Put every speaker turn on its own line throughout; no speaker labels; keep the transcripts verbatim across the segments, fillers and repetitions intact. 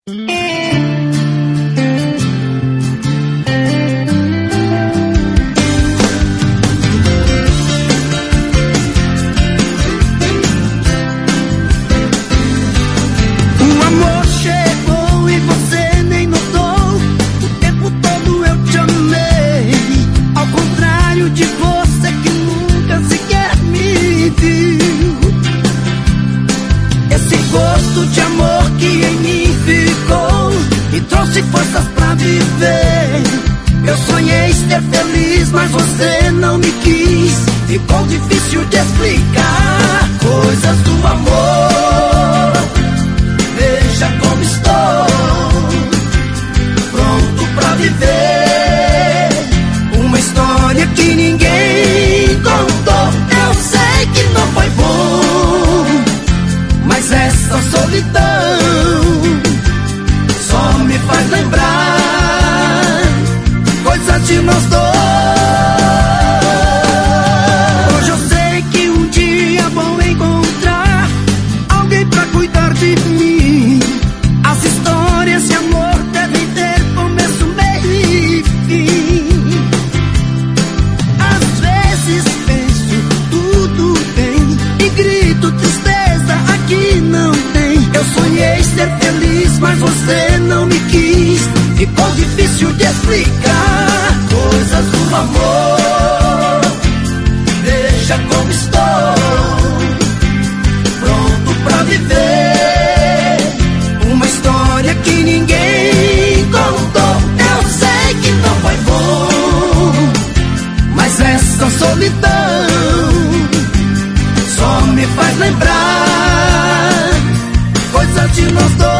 Ficou difícil de explicar coisas do amor. Veja como estou, pronto pra viver uma história que ninguém contou. Eu sei que não foi bom, mas essa solidão só me faz lembrar coisas de nós dois. As histórias de amor devem ter começo, meio e fim. Às vezes penso, tudo bem, e grito tristeza, aqui não tem. Eu sonhei ser feliz, mas você não me quis. Ficou difícil de explicar coisas do amor. Veja como estou, pronto pra viver que ninguém contou. Eu sei que não foi bom, mas essa solidão só me faz lembrar coisas de nós dois.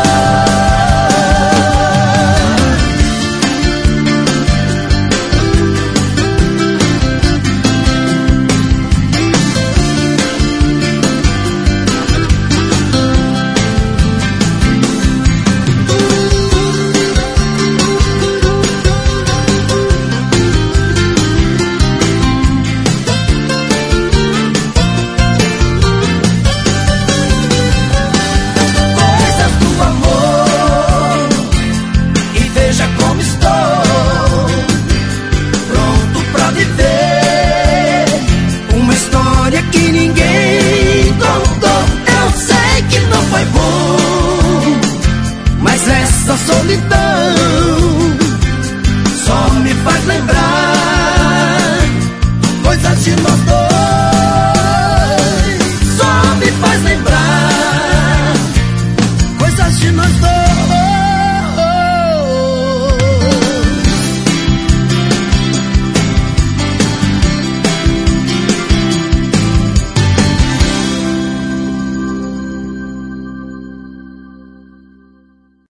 Solidão só me faz lembrar coisas de nós.